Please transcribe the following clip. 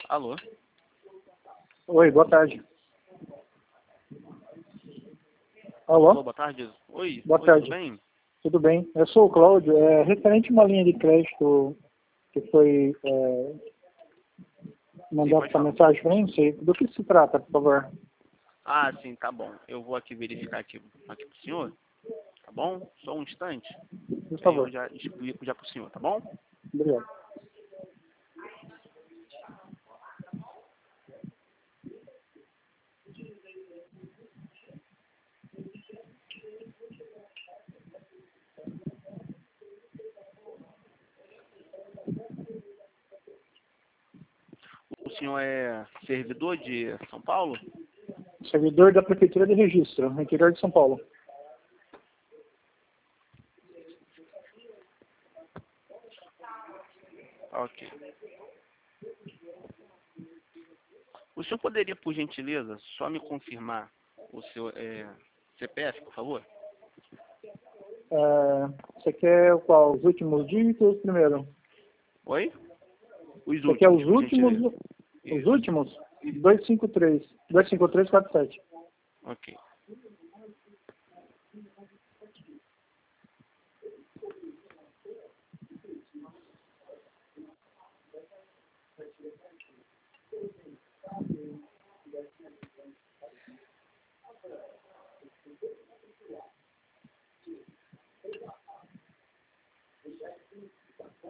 Alô? Oi, boa tarde. Alô, Alô? boa tarde. Oi, Boa oi, tarde. tudo bem? Tudo bem? Eu sou o Cláudio. Referente a uma linha de crédito que foi mandada pode essa falar. mensagem para mim, sei. Do que se trata, por favor? Ah, sim, tá bom. Eu vou aqui verificar aqui pro senhor, tá bom? Só um instante, Por que aí eu favor. já explico já pro senhor, tá bom? Obrigado. O senhor é servidor de São Paulo? Servidor da Prefeitura de Registro, no interior de São Paulo. Ok. O senhor poderia, por gentileza, só me confirmar o seu CPF, por favor? Você quer qual? Os últimos dígitos primeiro? Oi? Os Você quer últimos, os por últimos? gentileza. Os Isso. últimos? 253. 25347. Ok.